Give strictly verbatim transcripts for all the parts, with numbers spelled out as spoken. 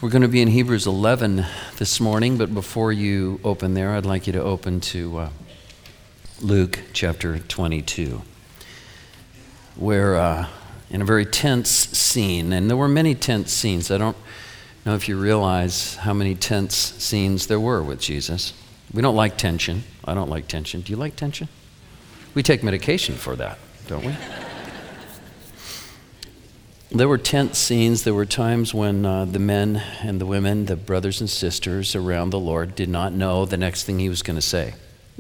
We're going to be in Hebrews eleven this morning, but before you open there, I'd like you to open to uh, Luke chapter twenty-two, where uh, in a very tense scene, and there were many tense scenes. I don't know if you realize how many tense scenes there were with Jesus. We don't like tension. I don't like tension. Do you like tension? We take medication for that, don't we? There were tense scenes. There were times when uh, the men and the women, the brothers and sisters around the Lord did not know the next thing he was going to say.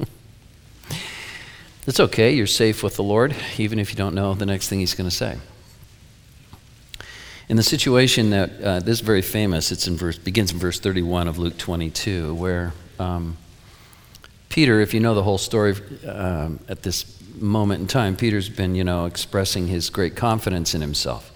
It's okay. You're safe with the Lord, even if you don't know the next thing he's going to say. In the situation that, uh, this is very famous, it's in verse, begins in verse thirty-one of Luke twenty-two, where um, Peter, if you know the whole story um, at this moment in time, Peter's been, you know, expressing his great confidence in himself.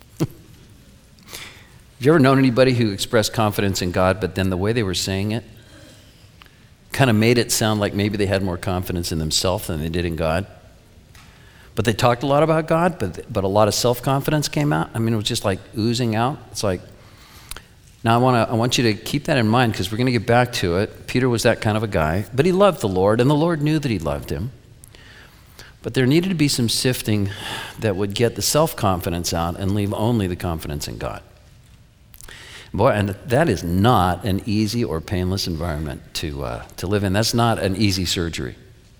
Have you ever known anybody who expressed confidence in God, but then the way they were saying it kind of made it sound like maybe they had more confidence in themselves than they did in God? But they talked a lot about God, but but a lot of self-confidence came out. I mean, it was just like oozing out. It's like, now I want to I want you to keep that in mind, because we're going to get back to it. Peter was that kind of a guy, but he loved the Lord, and the Lord knew that he loved him. But there needed to be some sifting that would get the self-confidence out and leave only the confidence in God. Boy, and that is not an easy or painless environment to uh, to live in. That's not an easy surgery.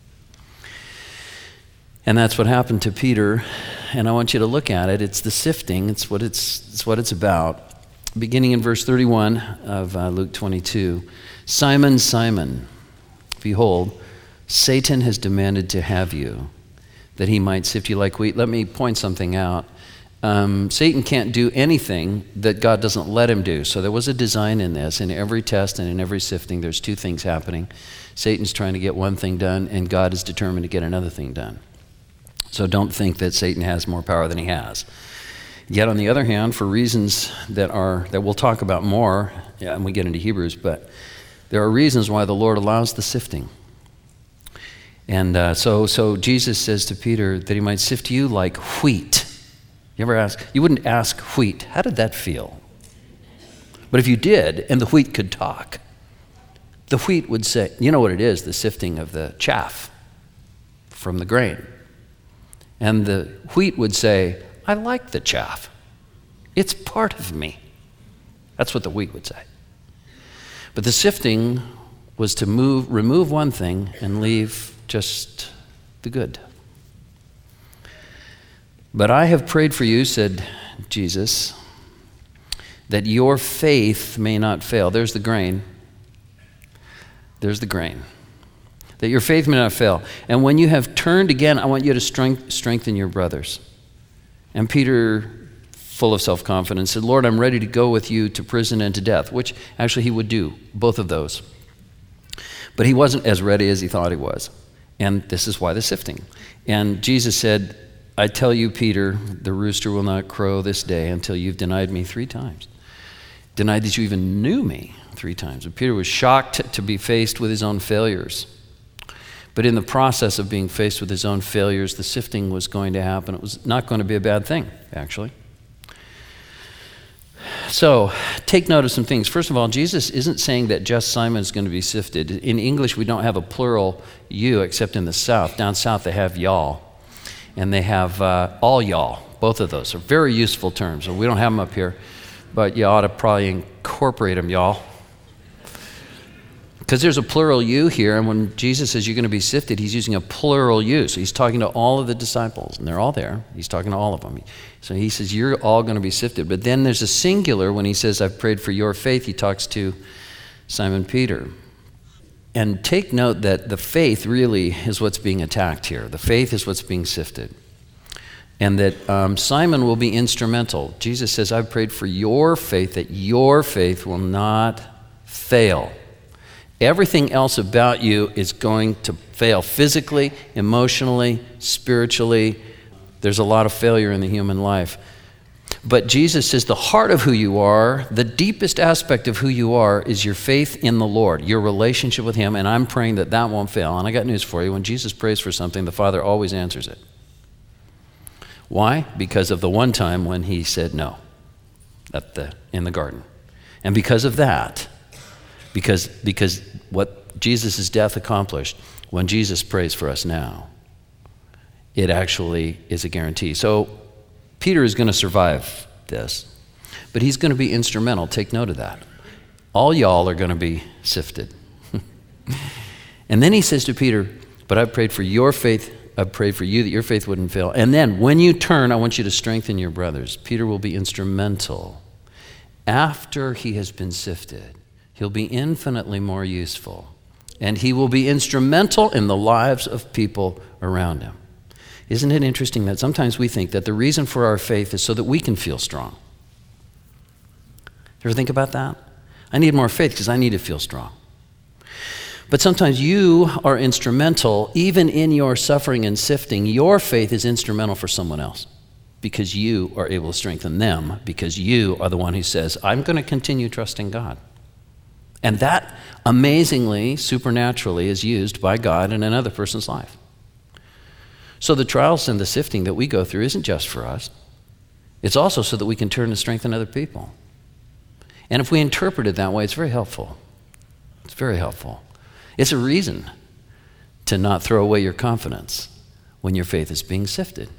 And that's what happened to Peter, and I want you to look at it. It's the sifting. It's what it's, it's what it's about. Beginning in verse thirty-one of uh, Luke twenty-two, Simon, Simon, behold, Satan has demanded to have you, that he might sift you like wheat. Let me point something out. Um, Satan can't do anything that God doesn't let him do. So there was a design in this. In every test and in every sifting, there's two things happening. Satan's trying to get one thing done, and God is determined to get another thing done. So don't think that Satan has more power than he has. Yet on the other hand, for reasons that are that we'll talk about more, yeah, and we get into Hebrews, but there are reasons why the Lord allows the sifting. And uh, so, so Jesus says to Peter that he might sift you like wheat. You ever ask? You wouldn't ask wheat, how did that feel? But if you did, and the wheat could talk, the wheat would say, you know what it is, the sifting of the chaff from the grain. And the wheat would say, I like the chaff. It's part of me. That's what the wheat would say. But the sifting was to move, remove one thing and leave just the good. But I have prayed for you, said Jesus, that your faith may not fail. There's the grain. There's the grain. That your faith may not fail. And when you have turned again, I want you to strength, strengthen your brothers. And Peter, full of self-confidence, said, Lord, I'm ready to go with you to prison and to death, which actually he would do, both of those. But he wasn't as ready as he thought he was. And this is why the sifting. And Jesus said, I tell you, Peter, the rooster will not crow this day until you've denied me three times. Denied that you even knew me three times. And Peter was shocked to be faced with his own failures. But in the process of being faced with his own failures, the sifting was going to happen. It was not going to be a bad thing, actually. So, take note of some things. First of all, Jesus isn't saying that just Simon is going to be sifted. In English, we don't have a plural you, except in the South. Down South, they have y'all. And they have uh, all y'all. Both of those are very useful terms. So we don't have them up here, but you ought to probably incorporate them, y'all. Because there's a plural you here, and when Jesus says you're going to be sifted, he's using a plural you. So he's talking to all of the disciples, and they're all there. He's talking to all of them. So he says you're all going to be sifted. But then there's a singular when he says I've prayed for your faith. He talks to Simon Peter. And take note that the faith really is what's being attacked here. The faith is what's being sifted. And that um, Simon will be instrumental. Jesus says, I've prayed for your faith, that your faith will not fail. Everything else about you is going to fail physically, emotionally, spiritually. There's a lot of failure in the human life. But Jesus says the heart of who you are, the deepest aspect of who you are, is your faith in the Lord, your relationship with him, and I'm praying that that won't fail. And I got news for you. When Jesus prays for something, the Father always answers it. Why? Because of the one time when he said no at the in the garden. And because of that, because, because what Jesus' death accomplished, when Jesus prays for us now, it actually is a guarantee. So Peter is going to survive this, but he's going to be instrumental. Take note of that. All y'all are going to be sifted. And then he says to Peter, but I've prayed for your faith. I've prayed for you that your faith wouldn't fail. And then when you turn, I want you to strengthen your brothers. Peter will be instrumental. After he has been sifted, he'll be infinitely more useful. And he will be instrumental in the lives of people around him. Isn't it interesting that sometimes we think that the reason for our faith is so that we can feel strong? You ever think about that? I need more faith because I need to feel strong. But sometimes you are instrumental, even in your suffering and sifting. Your faith is instrumental for someone else because you are able to strengthen them, because you are the one who says, I'm going to continue trusting God. And that, amazingly, supernaturally, is used by God in another person's life. So the trials and the sifting that we go through isn't just for us. It's also so that we can turn to strengthen other people. And if we interpret it that way, it's very helpful. It's very helpful. It's a reason to not throw away your confidence when your faith is being sifted.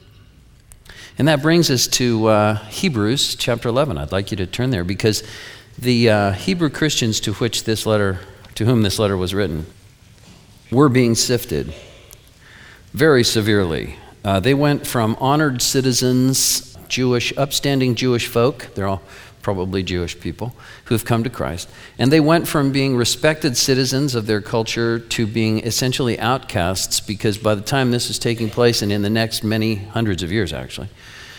And that brings us to uh, Hebrews chapter eleven. I'd like you to turn there because the uh, Hebrew Christians to which this letter, to whom this letter was written, were being sifted very severely. Uh, they went from honored citizens, Jewish, upstanding Jewish folk, they're all probably Jewish people, who have come to Christ, and they went from being respected citizens of their culture to being essentially outcasts, because by the time this is taking place, and in the next many hundreds of years actually,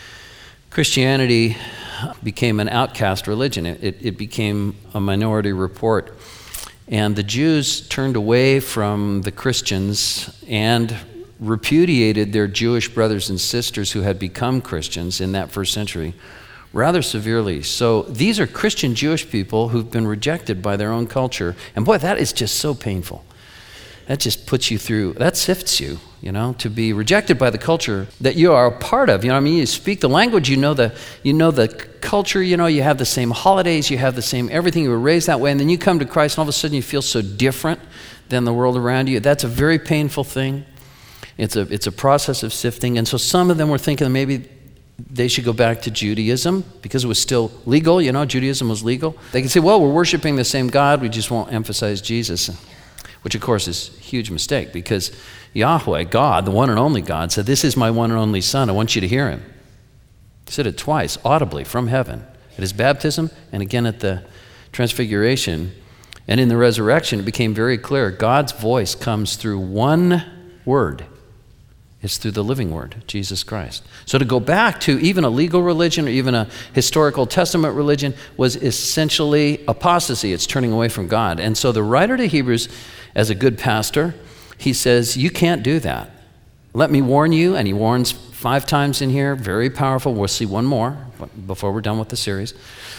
Christianity became an outcast religion. It, it, it became a minority report. And the Jews turned away from the Christians and repudiated their Jewish brothers and sisters who had become Christians in that first century rather severely. So these are Christian Jewish people who've been rejected by their own culture. And boy, that is just so painful. That just puts you through, that sifts you, you know, to be rejected by the culture that you are a part of. You know what I mean? You speak the language, you know the you know the culture, you know, you have the same holidays, you have the same everything, you were raised that way, and then you come to Christ and all of a sudden you feel so different than the world around you. That's a very painful thing. It's a it's a process of sifting. And so some of them were thinking that maybe they should go back to Judaism because it was still legal, you know, Judaism was legal. They could say, well, we're worshiping the same God, we just won't emphasize Jesus, which of course is a huge mistake because Yahweh, God, the one and only God, said, this is my one and only Son, I want you to hear him. He said it twice, audibly, from heaven, at his baptism and again at the transfiguration. And in the resurrection, it became very clear, God's voice comes through one word. It's through the living word, Jesus Christ. So to go back to even a legal religion or even a historical Testament religion was essentially apostasy. It's turning away from God. And so the writer to Hebrews, as a good pastor, he says, you can't do that. Let me warn you, and he warns five times in here, very powerful. We'll see one more before we're done with the series.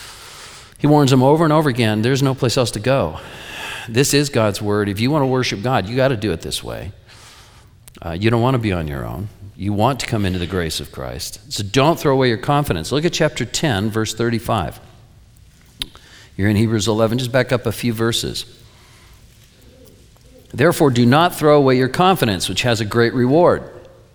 He warns them over and over again, there's no place else to go. This is God's word. If you want to worship God, you got to do it this way. Uh, you don't want to be on your own. You want to come into the grace of Christ. So don't throw away your confidence. Look at chapter ten, verse thirty-five. You're in Hebrews eleven. Just back up a few verses. Therefore, do not throw away your confidence, which has a great reward.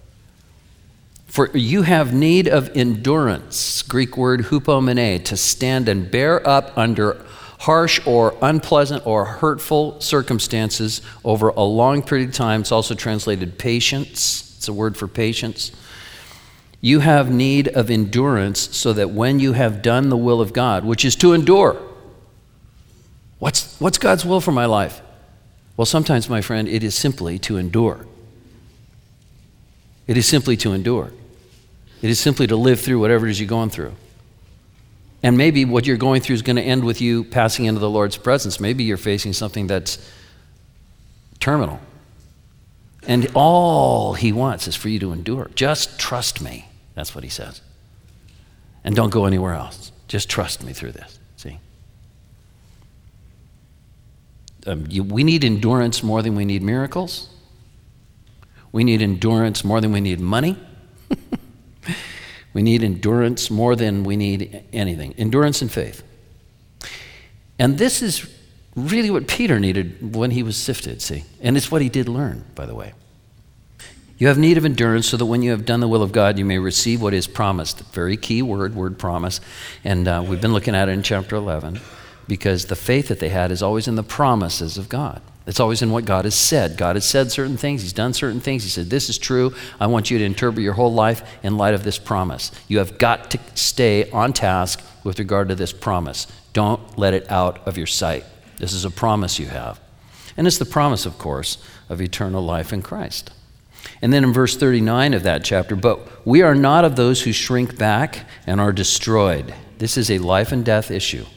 For you have need of endurance, Greek word hupomene, to stand and bear up under harsh or unpleasant or hurtful circumstances over a long period of time. It's also translated patience. It's a word for patience. You have need of endurance so that when you have done the will of God, which is to endure. What's, what's God's will for my life? Well, sometimes, my friend, it is simply to endure. It is simply to endure. It is simply to live through whatever it is you're going through. And maybe what you're going through is going to end with you passing into the Lord's presence. Maybe you're facing something that's terminal. And all he wants is for you to endure. Just trust me. That's what he says. And don't go anywhere else. Just trust me through this. See? Um, you, we need endurance more than we need miracles. We need endurance more than we need money. We need endurance more than we need anything. Endurance and faith. And this is really what Peter needed when he was sifted, see? And it's what he did learn, by the way. You have need of endurance so that when you have done the will of God, you may receive what is promised. Very key word, word promise. And uh, we've been looking at it in chapter eleven because the faith that they had is always in the promises of God. It's always in what God has said. God has said certain things. He's done certain things. He said, this is true. I want you to interpret your whole life in light of this promise. You have got to stay on task with regard to this promise. Don't let it out of your sight. This is a promise you have. And it's the promise, of course, of eternal life in Christ. And then in verse thirty-nine of that chapter, but we are not of those who shrink back and are destroyed. This is a life and death issue.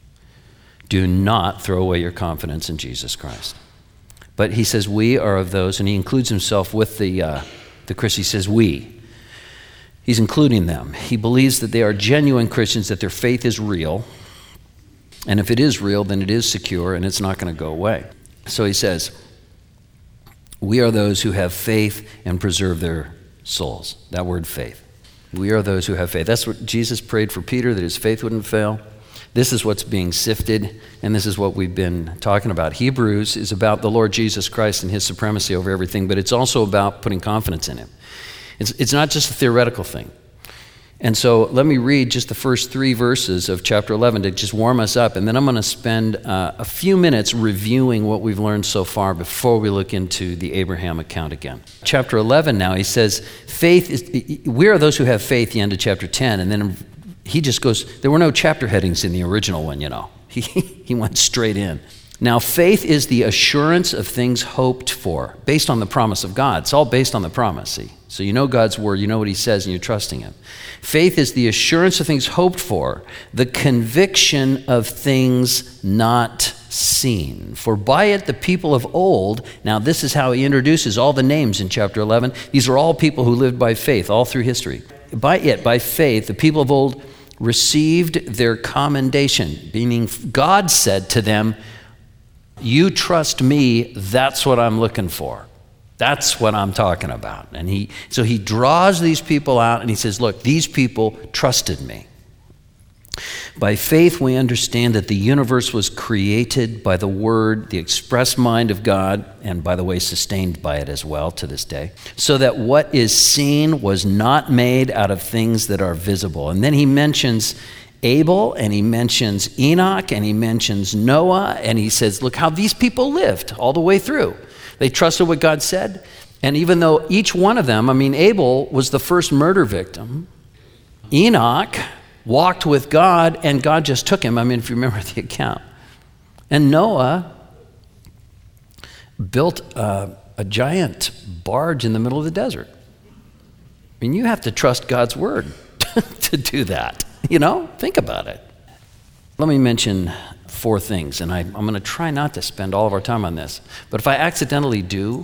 Do not throw away your confidence in Jesus Christ. But he says we are of those, and he includes himself with the, uh, the Christians. He says we. He's including them. He believes that they are genuine Christians, that their faith is real. And if it is real, then it is secure and it's not going to go away. So he says, we are those who have faith and preserve their souls. That word faith. We are those who have faith. That's what Jesus prayed for Peter, that his faith wouldn't fail. This is what's being sifted, and this is what we've been talking about. Hebrews is about the Lord Jesus Christ and his supremacy over everything, but it's also about putting confidence in him. It's, it's not just a theoretical thing. And so let me read just the first three verses of chapter eleven to just warm us up, and then I'm going to spend uh, a few minutes reviewing what we've learned so far before we look into the Abraham account again. Chapter eleven now, he says, faith is, we are those who have faith, the end of chapter ten, and then he just goes, there were no chapter headings in the original one, you know. He, he went straight in. Now, faith is the assurance of things hoped for, based on the promise of God. It's all based on the promise, see? So you know God's word, you know what he says, and you're trusting him. Faith is the assurance of things hoped for, the conviction of things not seen. For by it the people of old, now this is how he introduces all the names in chapter eleven. These are all people who lived by faith all through history. By it, by faith, the people of old received their commendation, meaning God said to them, you trust me, that's what I'm looking for. That's what I'm talking about. And he, so he draws these people out and he says, look, these people trusted me. By faith, we understand that the universe was created by the word, the express mind of God, and by the way, sustained by it as well to this day, so that what is seen was not made out of things that are visible. And then he mentions Abel, and he mentions Enoch, and he mentions Noah, and he says, look how these people lived all the way through. They trusted what God said, and even though each one of them, I mean, Abel was the first murder victim. Enoch walked with God, and God just took him. I mean, if you remember the account. And Noah built a, a giant barge in the middle of the desert. I mean, you have to trust God's word to do that. You know, think about it. Let me mention four things, and I, I'm going to try not to spend all of our time on this. But if I accidentally do,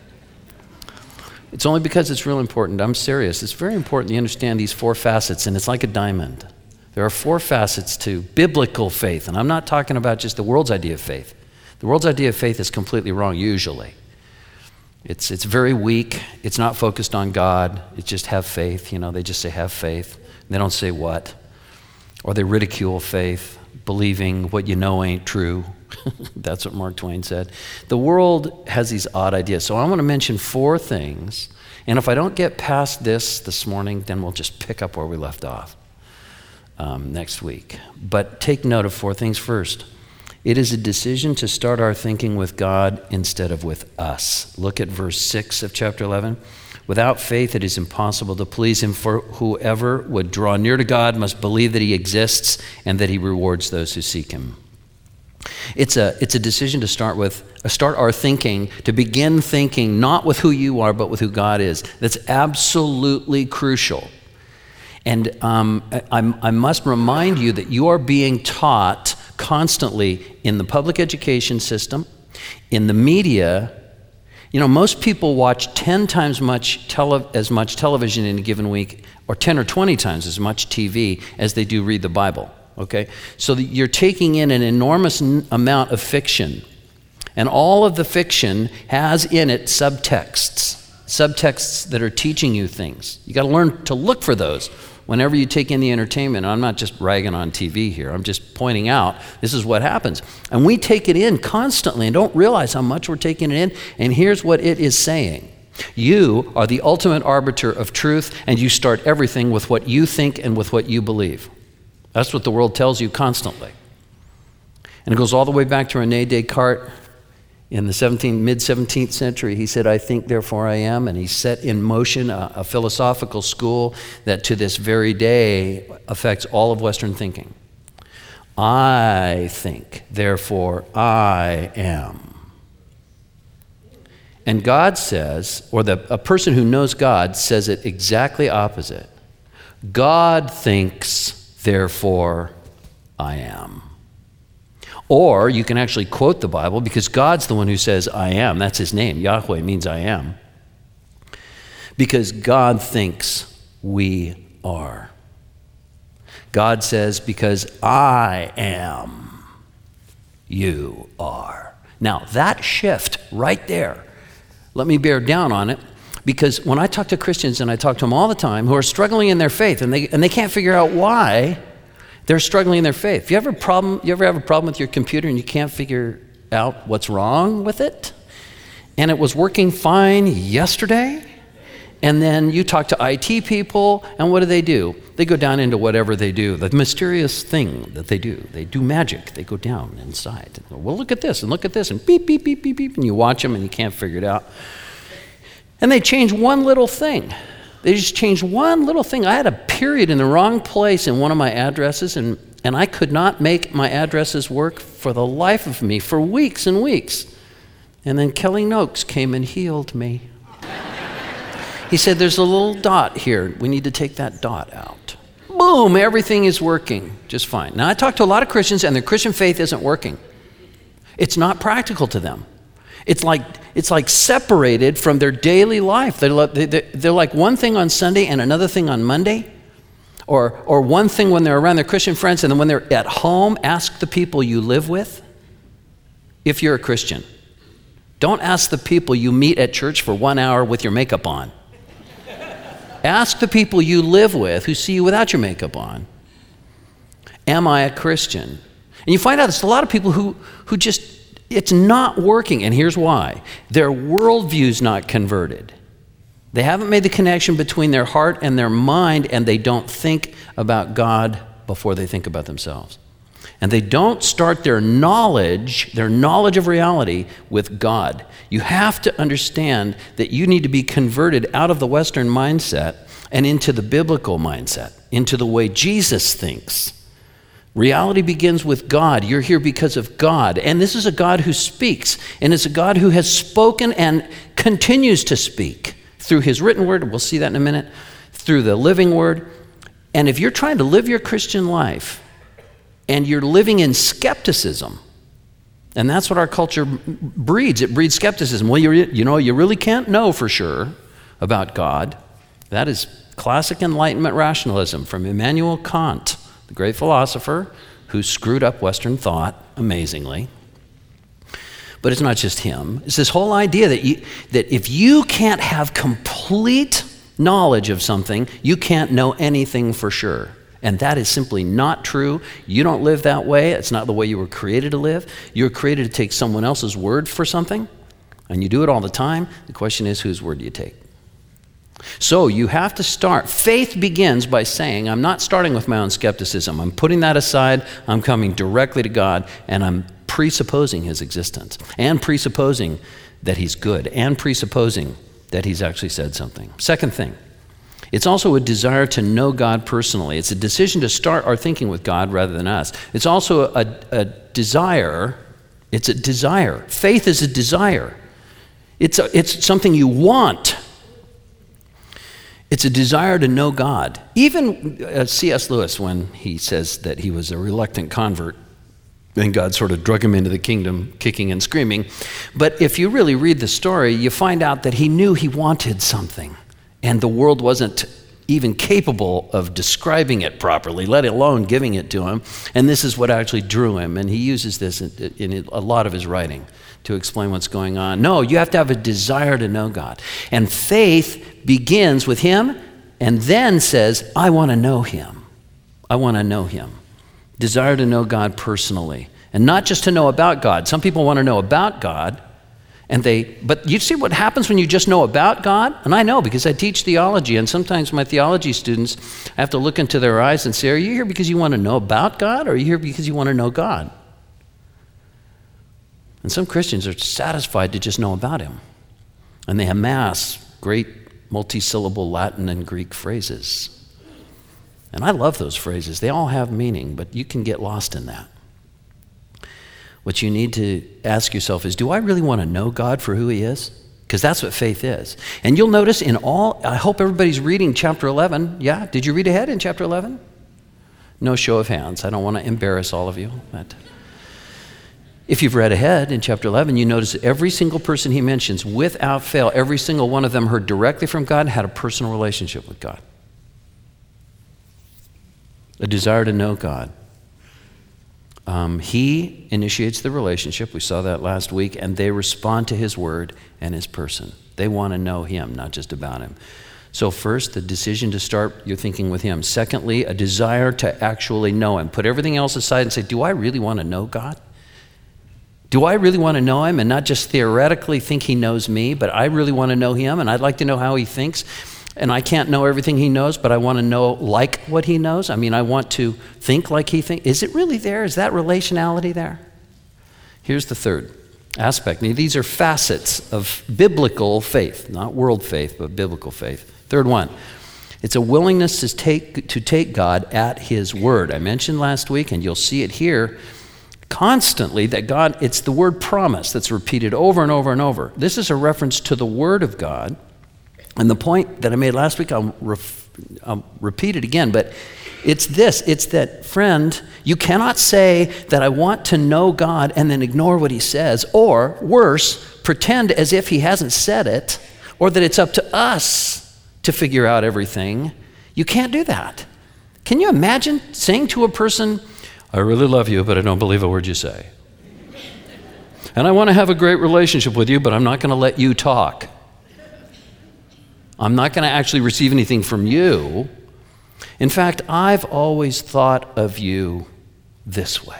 it's only because it's real important. I'm serious. It's very important you understand these four facets, and it's like a diamond. There are four facets to biblical faith, and I'm not talking about just the world's idea of faith. The world's idea of faith is completely wrong, usually. It's it's very weak. It's not focused on God. It's just have faith. You know, they just say have faith. They don't say what. Or they ridicule faith, believing what you know ain't true. That's what Mark Twain said. The world has these odd ideas. So I want to mention four things. And if I don't get past this this morning, then we'll just pick up where we left off um, next week. But take note of four things first. It is a decision to start our thinking with God instead of with us. Look at verse six of chapter eleven. Without faith, it is impossible to please him, for whoever would draw near to God must believe that he exists and that he rewards those who seek him. It's a, it's a decision to start with, uh, start our thinking, to begin thinking not with who you are, but with who God is. That's absolutely crucial. And um, I, I must remind you that you are being taught constantly in the public education system, in the media. You know, most people watch ten times much tele- as much television in a given week, or ten or twenty times as much T V as they do read the Bible, okay? So that you're taking in an enormous n- amount of fiction, and all of the fiction has in it subtexts, subtexts that are teaching you things. You got to learn to look for those. whenever you take in the entertainment. I'm not just ragging on T V here. I'm just pointing out this is what happens. And we take it in constantly and don't realize how much we're taking it in. And here's what it is saying. You are the ultimate arbiter of truth, and you start everything with what you think and with what you believe. That's what the world tells you constantly. And it goes all the way back to Rene Descartes in the seventeenth, mid-seventeenth century. He said, I think, therefore I am. And he set in motion a, a philosophical school that to this very day affects all of Western thinking. I think, therefore I am. And God says, or the, a person who knows God says it exactly opposite. God thinks, therefore I am. Or you can actually quote the Bible because God's the one who says I am. That's his name. Yahweh means I am. Because God thinks we are. God says, because I am, you are. Now that shift right there, let me bear down on it, because when I talk to Christians, and I talk to them all the time, who are struggling in their faith, and they and they can't figure out why they're struggling in their faith. You ever a problem? You ever have a problem with your computer and you can't figure out what's wrong with it? And it was working fine yesterday, and then you talk to I T people, and what do they do? They go down into whatever they do, the mysterious thing that they do. They do magic. They go down inside. Well, look at this, and look at this, and beep, beep, beep, beep, beep, and you watch them, and you can't figure it out. And they change one little thing. They just changed one little thing. I had a period in the wrong place in one of my addresses, and, and I could not make my addresses work for the life of me for weeks and weeks. And then Kelly Noakes came and healed me. He said, there's a little dot here. We need to take that dot out. Boom, everything is working just fine. Now, I talk to a lot of Christians, and their Christian faith isn't working. It's not practical to them. It's like it's like separated from their daily life. They're, they're like one thing on Sunday and another thing on Monday, or, or one thing when they're around their Christian friends, and then when they're at home, ask the people you live with if you're a Christian. Don't ask the people you meet at church for one hour with your makeup on. Ask the people you live with who see you without your makeup on. Am I a Christian? And you find out there's a lot of people who, who just, it's not working, and here's why. Their worldview's not converted. They haven't made the connection between their heart and their mind, and they don't think about God before they think about themselves. And they don't start their knowledge, their knowledge of reality, with God. You have to understand that you need to be converted out of the Western mindset and into the biblical mindset, into the way Jesus thinks. Reality begins with God. You're here because of God. And this is a God who speaks. And it's a God who has spoken and continues to speak through his written word. We'll see that in a minute. Through the living word. And if you're trying to live your Christian life and you're living in skepticism, and that's what our culture breeds. It breeds skepticism. Well, you you know, you really can't know for sure about God. That is classic Enlightenment rationalism from Immanuel Kant, the great philosopher who screwed up Western thought amazingly. But it's not just him. It's this whole idea that you, that if you can't have complete knowledge of something, you can't know anything for sure. And that is simply not true. You don't live that way. It's not the way you were created to live. You were created to take someone else's word for something, and you do it all the time. The question is, whose word do you take? So you have to start. Faith begins by saying, I'm not starting with my own skepticism. I'm putting that aside. I'm coming directly to God, and I'm presupposing his existence, and presupposing that he's good, and presupposing that he's actually said something. Second thing, it's also a desire to know God personally. It's a decision to start our thinking with God rather than us. It's also a, a desire. It's a desire. Faith is a desire. It's a, it's something you want. It's a desire to know God. Even uh, C S Lewis, when he says that he was a reluctant convert, and God sort of drug him into the kingdom, kicking and screaming. But if you really read the story, you find out that he knew he wanted something. And the world wasn't even capable of describing it properly, let alone giving it to him. And this is what actually drew him. And he uses this in, in a lot of his writing to explain what's going on. No, you have to have a desire to know God. And faith begins with him and then says, I want to know him. I want to know him. Desire to know God personally. And not just to know about God. Some people want to know about God, and they, but you see what happens when you just know about God? And I know because I teach theology, and sometimes my theology students, I have to look into their eyes and say, are you here because you want to know about God, or are you here because you want to know God? And some Christians are satisfied to just know about him. And they amass great multi-syllable Latin and Greek phrases. And I love those phrases. They all have meaning, but you can get lost in that. What you need to ask yourself is, do I really want to know God for who he is? Because that's what faith is. And you'll notice in all, I hope everybody's reading chapter eleven. Yeah, did you read ahead in chapter eleven? No show of hands. I don't want to embarrass all of you. But if you've read ahead in chapter eleven, you notice every single person he mentions, without fail, every single one of them heard directly from God and had a personal relationship with God. A desire to know God. Um, he initiates the relationship. We saw that last week. And they respond to his word and his person. They want to know him, not just about him. So first, the decision to start your thinking with him. Secondly, a desire to actually know him. Put everything else aside and say, do I really want to know God? Do I really want to know him and not just theoretically think he knows me, but I really want to know him and I'd like to know how he thinks? And I can't know everything he knows, but I want to know like what he knows. I mean, I want to think like he thinks. Is it really there? Is that relationality there? Here's the third aspect. Now, these are facets of biblical faith, not world faith, but biblical faith. Third one, it's a willingness to take, to take God at his word. I mentioned last week, and you'll see it here constantly, that God, it's the word promise that's repeated over and over and over. This is a reference to the word of God. And the point that I made last week, I'll, ref, I'll repeat it again, but it's this. It's that, friend, you cannot say that I want to know God and then ignore what he says, or worse, pretend as if he hasn't said it, or that it's up to us to figure out everything. You can't do that. Can you imagine saying to a person, I really love you, but I don't believe a word you say. And I want to have a great relationship with you, but I'm not going to let you talk. I'm not going to actually receive anything from you. In fact, I've always thought of you this way.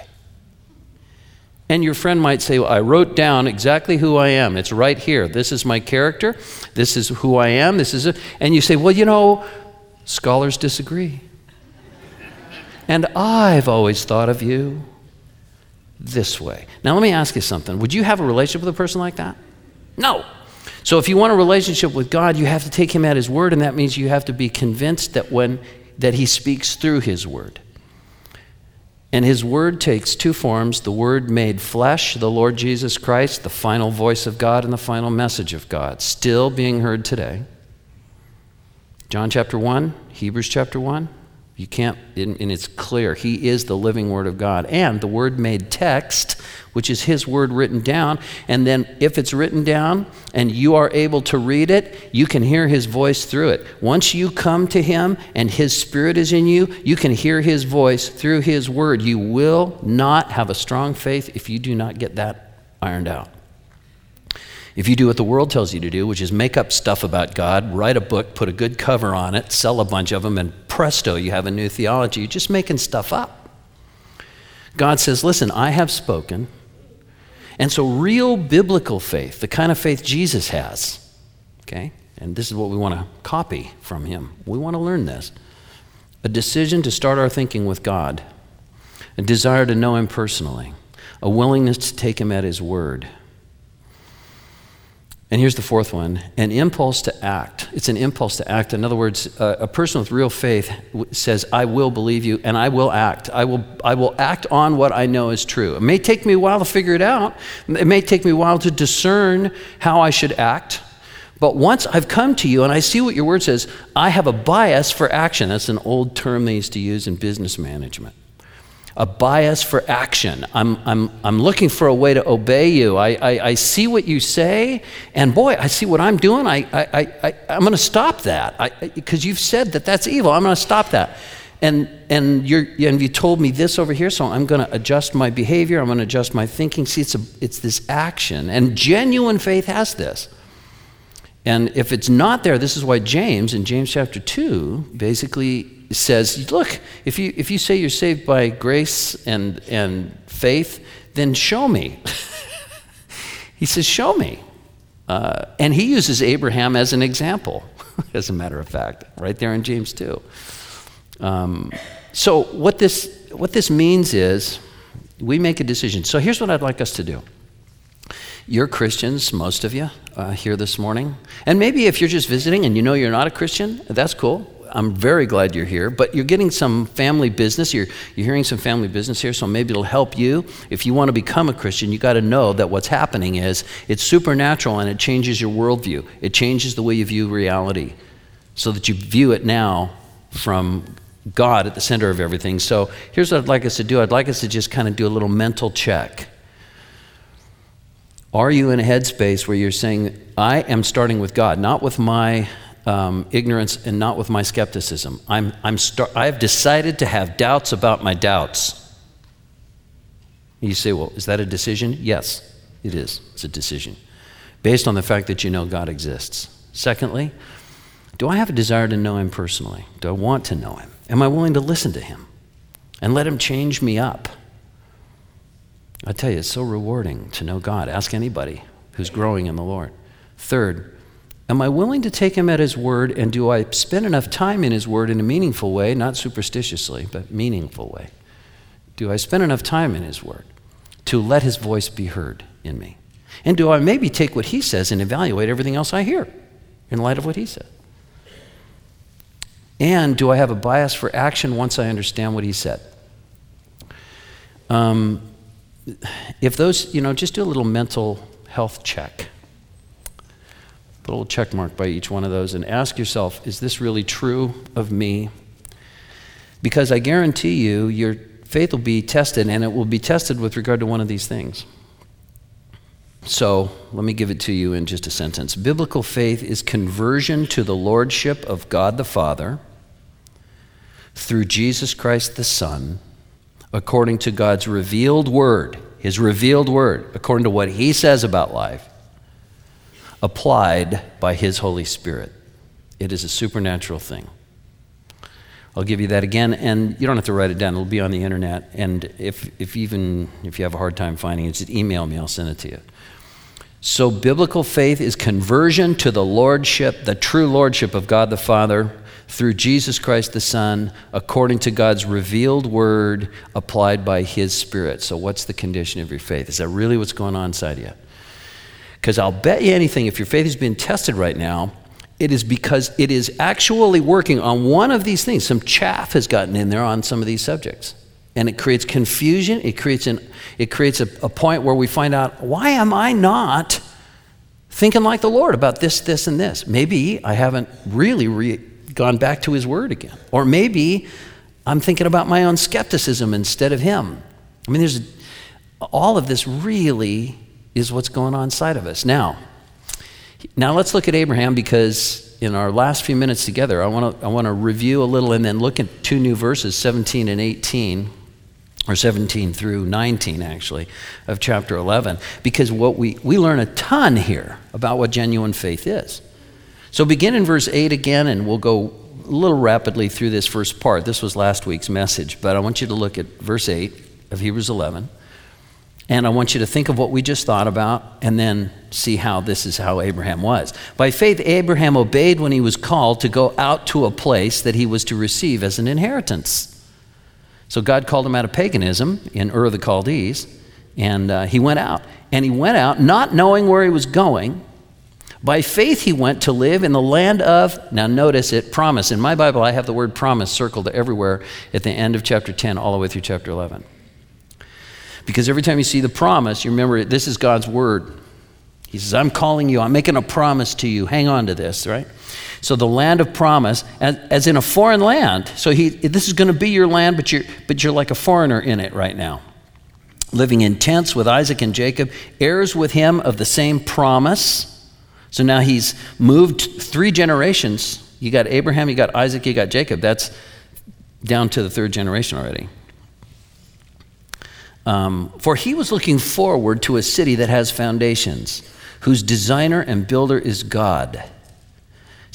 And your friend might say, well, I wrote down exactly who I am. It's right here. This is my character. This is who I am. This is it. And you say, well, you know, scholars disagree. And I've always thought of you this way. Now, let me ask you something. Would you have a relationship with a person like that? No. So if you want a relationship with God, you have to take him at his word, and that means you have to be convinced that when that he speaks through his word. And his word takes two forms: the word made flesh, the Lord Jesus Christ, the final voice of God and the final message of God, still being heard today. John chapter one, Hebrews chapter one. You can't, and it's clear, he is the living word of God. And the word made text, which is his word written down. And then if it's written down and you are able to read it, you can hear his voice through it. Once you come to him and his spirit is in you, you can hear his voice through his word. You will not have a strong faith if you do not get that ironed out. If you do what the world tells you to do, which is make up stuff about God, write a book, put a good cover on it, sell a bunch of them, and presto, you have a new theology. You're just making stuff up. God says, listen, I have spoken. And so real biblical faith, the kind of faith Jesus has, okay, and this is what we want to copy from him. We want to learn this. A decision to start our thinking with God, a desire to know him personally, a willingness to take him at his word. And here's the fourth one, an impulse to act. It's an impulse to act. In other words, uh, a person with real faith says, I will believe you and I will act. I will, I will act on what I know is true. It may take me a while to figure it out. It may take me a while to discern how I should act. But once I've come to you and I see what your word says, I have a bias for action. That's an old term they used to use in business management. A bias for action. I'm, I'm, I'm looking for a way to obey you. I, I, I see what you say, and boy, I see what I'm doing. I, I, I, I'm going to stop that because you've said that that's evil. I'm going to stop that. And and you're and you told me this over here, so I'm going to adjust my behavior. I'm going to adjust my thinking. See, it's a, it's this action, and genuine faith has this. And if it's not there, this is why James, in James chapter two, basically says, look, if you if you say you're saved by grace and and faith, then show me. He says, show me. Uh, and he uses Abraham as an example, as a matter of fact, right there in James two. Um, so what this what this means is we make a decision. So here's what I'd like us to do. You're Christians, most of you, uh, here this morning. And maybe if you're just visiting and you know you're not a Christian, that's cool. I'm very glad you're here, but you're getting some family business. You're, you're hearing some family business here, so maybe it'll help you. If you want to become a Christian, you got to know that what's happening is it's supernatural and it changes your worldview. It changes the way you view reality so that you view it now from God at the center of everything. So here's what I'd like us to do. I'd like us to just kind of do a little mental check. Are you in a headspace where you're saying, I am starting with God, not with my um, ignorance and not with my skepticism. I'm, I'm start, I've decided to have doubts about my doubts. You say, well, is that a decision? Yes, it is. It's a decision based on the fact that you know God exists. Secondly, do I have a desire to know him personally? Do I want to know him? Am I willing to listen to him and let him change me up? I tell you, it's so rewarding to know God. Ask anybody who's growing in the Lord. Third, am I willing to take him at his word, and do I spend enough time in his word in a meaningful way, not superstitiously, but meaningful way? Do I spend enough time in his word to let his voice be heard in me? And do I maybe take what he says and evaluate everything else I hear in light of what he said? And do I have a bias for action once I understand what he said? Um, if those, you know, just do a little mental health check. Put a little check mark by each one of those and ask yourself, is this really true of me? Because I guarantee you, your faith will be tested, and it will be tested with regard to one of these things. So let me give it to you in just a sentence. Biblical faith is conversion to the lordship of God the Father through Jesus Christ the Son, according to God's revealed word, his revealed word, according to what he says about life, applied by his Holy Spirit. It is a supernatural thing. I'll give you that again, and you don't have to write it down. It'll be on the internet, and if if even if you have a hard time finding it, just email me. I'll send it to you. So biblical faith is conversion to the lordship, the true lordship of God the Father, through Jesus Christ the Son, according to God's revealed word, applied by his Spirit. So what's the condition of your faith? Is that really what's going on inside you? Because I'll bet you anything, if your faith is being tested right now, it is because it is actually working on one of these things. Some chaff has gotten in there on some of these subjects. And it creates confusion. It creates an it creates a, a point where we find out, why am I not thinking like the Lord about this, this, and this? Maybe I haven't really re- gone back to his word again. Or maybe I'm thinking about my own skepticism instead of him. I mean, there's all of this really is what's going on inside of us. Now, now let's look at Abraham, because in our last few minutes together, I want to I want to review a little and then look at two new verses, seventeen and eighteen, or seventeen through nineteen actually, of chapter eleven, because what we, we learn a ton here about what genuine faith is. So begin in verse eight again, and we'll go a little rapidly through this first part. This was last week's message, but I want you to look at verse eight of Hebrews eleven. And I want you to think of what we just thought about and then see how this is how Abraham was. By faith, Abraham obeyed when he was called to go out to a place that he was to receive as an inheritance. So God called him out of paganism in Ur of the Chaldees, and uh, he went out. And he went out not knowing where he was going. By faith, he went to live in the land of, now notice it, promise. In my Bible, I have the word promise circled everywhere at the end of chapter ten all the way through chapter eleven. Because every time you see the promise, you remember this is God's word. He says, I'm calling you, I'm making a promise to you. Hang on to this, right? So the land of promise, as, as in a foreign land. So he, this is going to be your land, but you're, but you're like a foreigner in it right now. Living in tents with Isaac and Jacob, heirs with him of the same promise. So now he's moved three generations. You got Abraham, you got Isaac, you got Jacob. That's down to the third generation already. Um, for he was looking forward to a city that has foundations, whose designer and builder is God.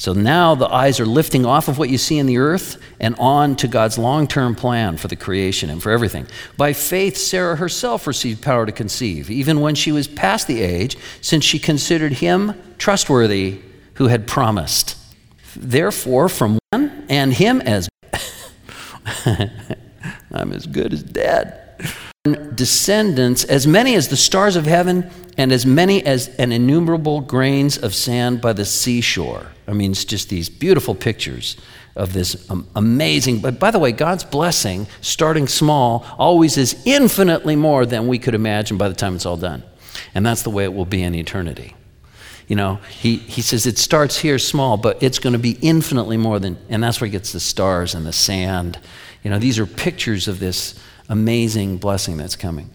So now the eyes are lifting off of what you see in the earth and on to God's long-term plan for the creation and for everything. By faith, Sarah herself received power to conceive, even when she was past the age, since she considered him trustworthy who had promised. Therefore, from one and him as I'm as good as dead. Descendants, as many as the stars of heaven, and as many as an innumerable grains of sand by the seashore. I mean, it's just these beautiful pictures of this um, amazing, but by the way, God's blessing, starting small, always is infinitely more than we could imagine by the time it's all done. And that's the way it will be in eternity. You know, he, he says it starts here small, but it's going to be infinitely more than, and that's where he gets the stars and the sand. You know, these are pictures of this amazing blessing that's coming.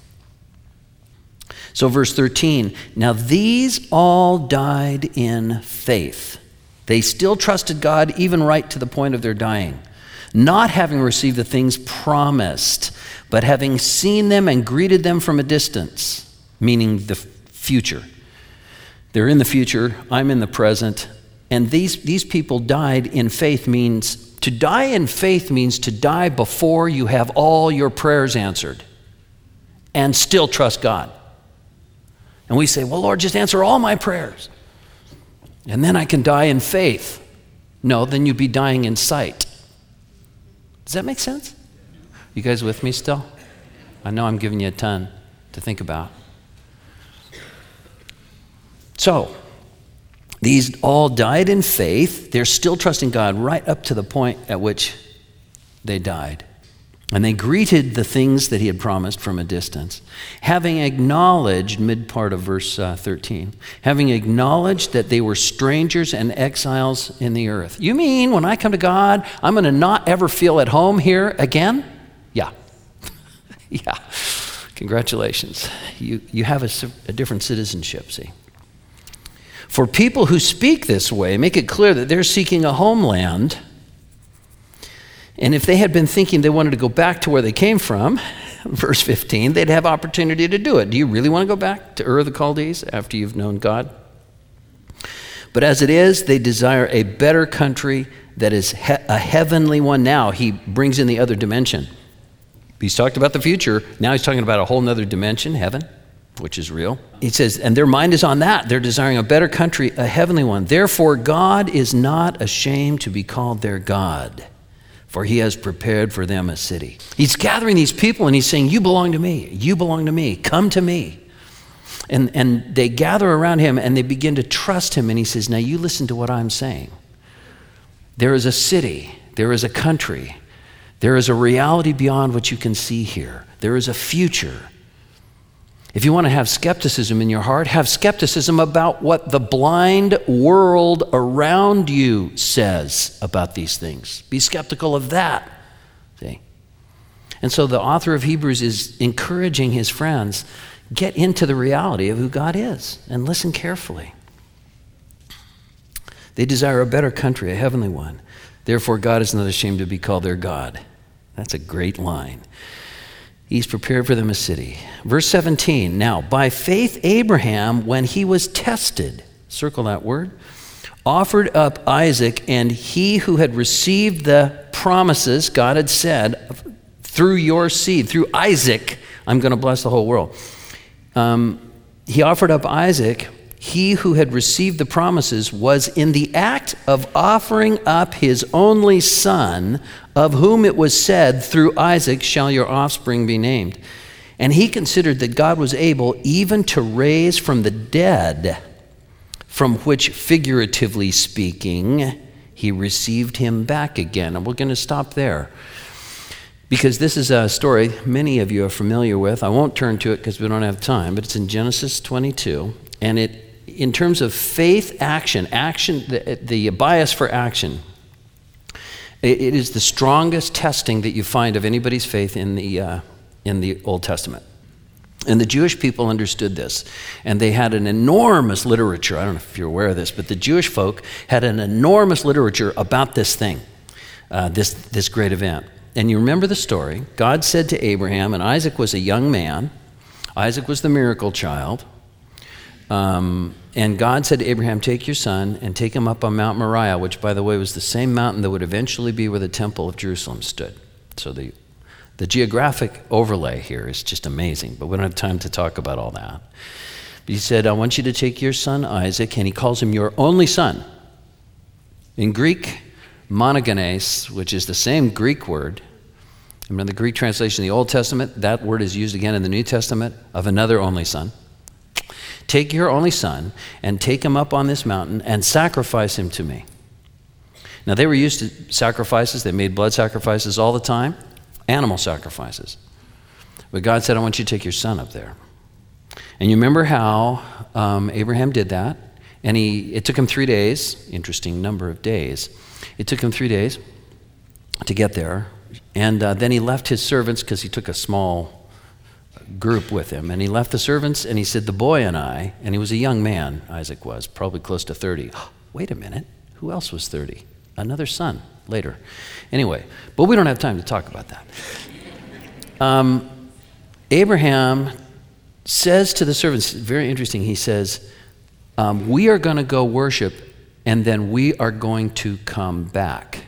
So verse thirteen, now these all died in faith. They still trusted God even right to the point of their dying, not having received the things promised, but having seen them and greeted them from a distance, meaning the future. They're in the future, I'm in the present, and these, these people died in faith means, to die in faith means to die before you have all your prayers answered and still trust God. And we say, well, Lord, just answer all my prayers, and then I can die in faith. No, then you'd be dying in sight. Does that make sense? You guys with me still? I know I'm giving you a ton to think about. So, these all died in faith. They're still trusting God right up to the point at which they died. And they greeted the things that he had promised from a distance, having acknowledged, mid part of verse uh, thirteen, having acknowledged that they were strangers and exiles in the earth. You mean when I come to God, I'm going to not ever feel at home here again? Yeah. Yeah. Congratulations. You, you have a, a different citizenship, see. For people who speak this way, make it clear that they're seeking a homeland. And if they had been thinking they wanted to go back to where they came from, verse fifteen, they'd have opportunity to do it. Do you really want to go back to Ur of the Chaldees after you've known God? But as it is, they desire a better country that is he- a heavenly one. Now he brings in the other dimension. He's talked about the future. Now he's talking about a whole other dimension, heaven, which is real. He says, and their mind is on that. They're desiring a better country, a heavenly one. Therefore, God is not ashamed to be called their God, for he has prepared for them a city. He's gathering these people and he's saying, you belong to me. You belong to me. Come to me. And, and they gather around him and they begin to trust him. And he says, now you listen to what I'm saying. There is a city. There is a country. There is a reality beyond what you can see here. There is a future. If you want to have skepticism in your heart, have skepticism about what the blind world around you says about these things. Be skeptical of that. See? And so the author of Hebrews is encouraging his friends, get into the reality of who God is and listen carefully. They desire a better country, a heavenly one. Therefore, God is not ashamed to be called their God. That's a great line. He's prepared for them a city. Verse seventeen, now, by faith Abraham, when he was tested, circle that word, offered up Isaac, and he who had received the promises God had said, through your seed, through Isaac, I'm going to bless the whole world. Um, he offered up Isaac. He who had received the promises was in the act of offering up his only son, of whom it was said, through Isaac shall your offspring be named. And he considered that God was able even to raise from the dead, from which, figuratively speaking, he received him back again. And we're going to stop there, because this is a story many of you are familiar with. I won't turn to it because we don't have time, but it's in Genesis twenty-two. And it, in terms of faith action, action, the, the bias for action, it, it is the strongest testing that you find of anybody's faith in the uh, in the Old Testament. And the Jewish people understood this, and they had an enormous literature. I don't know if you're aware of this, but the Jewish folk had an enormous literature about this thing, uh, this this great event. And you remember the story. God said to Abraham, and Isaac was a young man. Isaac was the miracle child. Um, and God said to Abraham, take your son and take him up on Mount Moriah, which, by the way, was the same mountain that would eventually be where the Temple of Jerusalem stood. So the, the geographic overlay here is just amazing, but we don't have time to talk about all that. But he said, I want you to take your son Isaac, and he calls him your only son. In Greek, monogenes, which is the same Greek word, I mean, the Greek translation of the Old Testament, that word is used again in the New Testament of another only son. Take your only son and take him up on this mountain and sacrifice him to me. Now, they were used to sacrifices. They made blood sacrifices all the time, animal sacrifices. But God said, I want you to take your son up there. And you remember how um, Abraham did that? And he it took him three days, interesting number of days. It took him three days to get there. And uh, then he left his servants, because he took a small group with him, and he left the servants, and he said, the boy and I, and he was a young man, Isaac was, probably close to thirty. Oh, wait a minute, who else was thirty? Another son later. Anyway, but we don't have time to talk about that. Um, Abraham says to the servants, very interesting, he says, um, we are going to go worship, and then we are going to come back.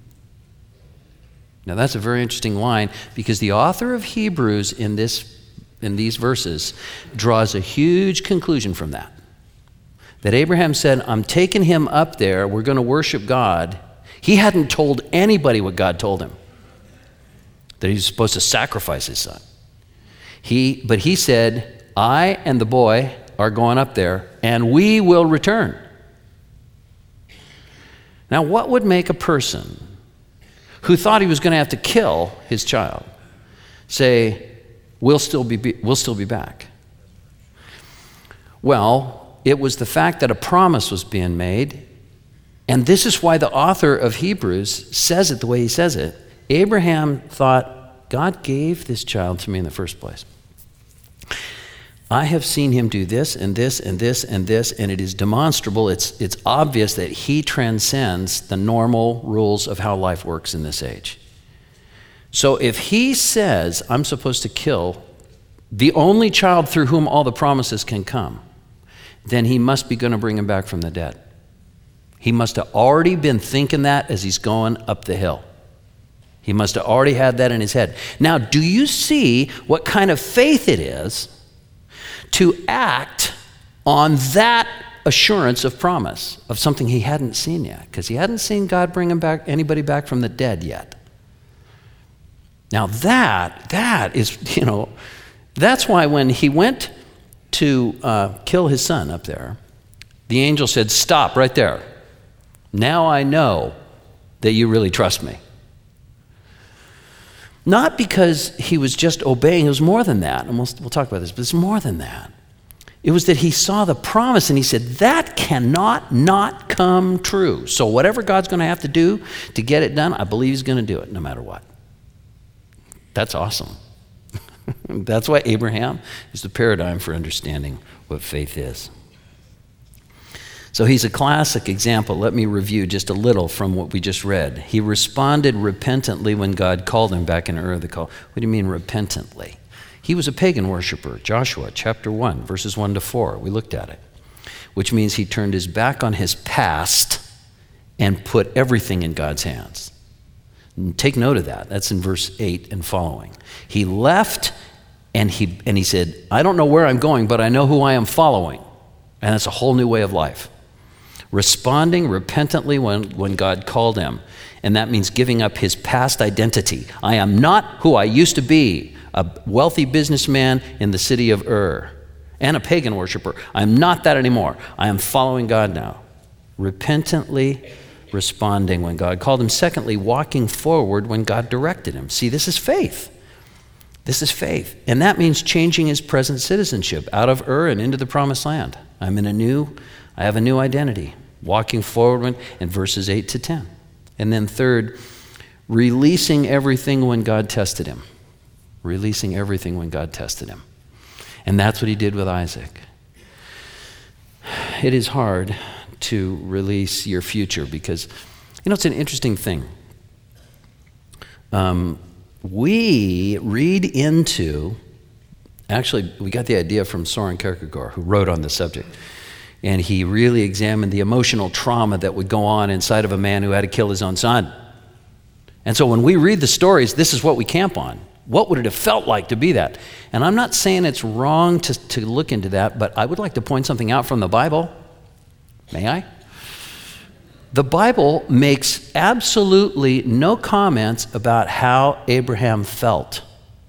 Now that's a very interesting line, because the author of Hebrews in this in these verses draws a huge conclusion from that. That Abraham said, I'm taking him up there, we're going to worship God. He hadn't told anybody what God told him, that he was supposed to sacrifice his son. He, but he said, I and the boy are going up there, and we will return. Now, what would make a person who thought he was going to have to kill his child say, we'll still be, we'll still be back? Well, it was the fact that a promise was being made, and this is why the author of Hebrews says it the way he says it. Abraham thought, God gave this child to me in the first place. I have seen him do this and this and this and this, and it is demonstrable, it's, it's obvious that he transcends the normal rules of how life works in this age. So if he says, I'm supposed to kill the only child through whom all the promises can come, then he must be going to bring him back from the dead. He must have already been thinking that as he's going up the hill. He must have already had that in his head. Now, do you see what kind of faith it is to act on that assurance of promise of something he hadn't seen yet? Because he hadn't seen God bring him back, anybody back from the dead yet. Now that, that is, you know, that's why when he went to uh, kill his son up there, the angel said, stop right there. Now I know that you really trust me. Not because he was just obeying, it was more than that, and we'll, we'll talk about this, but it's more than that. It was that he saw the promise and he said, that cannot not come true. So whatever God's going to have to do to get it done, I believe he's going to do it no matter what. That's awesome. That's why Abraham is the paradigm for understanding what faith is. So he's a classic example. Let me review just a little from what we just read. He responded repentantly when God called him back in Ur of the Chaldeans. What do you mean repentantly? He was a pagan worshiper. Joshua chapter one, verses one to four. We looked at it. Which means he turned his back on his past and put everything in God's hands. And take note of that. That's in verse eight and following. He left and he and he said, I don't know where I'm going, but I know who I am following. And that's a whole new way of life. Responding repentantly when, when God called him. And that means giving up his past identity. I am not who I used to be, a wealthy businessman in the city of Ur and a pagan worshiper. I'm not that anymore. I am following God now. Repentantly responding when God called him. Secondly, walking forward when God directed him. See, this is faith. This is faith. And that means changing his present citizenship out of Ur and into the promised land. I'm in a new, I have a new identity. Walking forward when, in verses eight to ten. And then third, releasing everything when God tested him. Releasing everything when God tested him. And that's what he did with Isaac. It is hard to release your future because, you know, it's an interesting thing. Um, we read into Actually, we got the idea from Soren Kierkegaard, who wrote on the subject. And he really examined the emotional trauma that would go on inside of a man who had to kill his own son. And so when we read the stories, this is what we camp on. What would it have felt like to be that? And I'm not saying it's wrong to, to look into that, but I would like to point something out from the Bible. May I? The Bible makes absolutely no comments about how Abraham felt.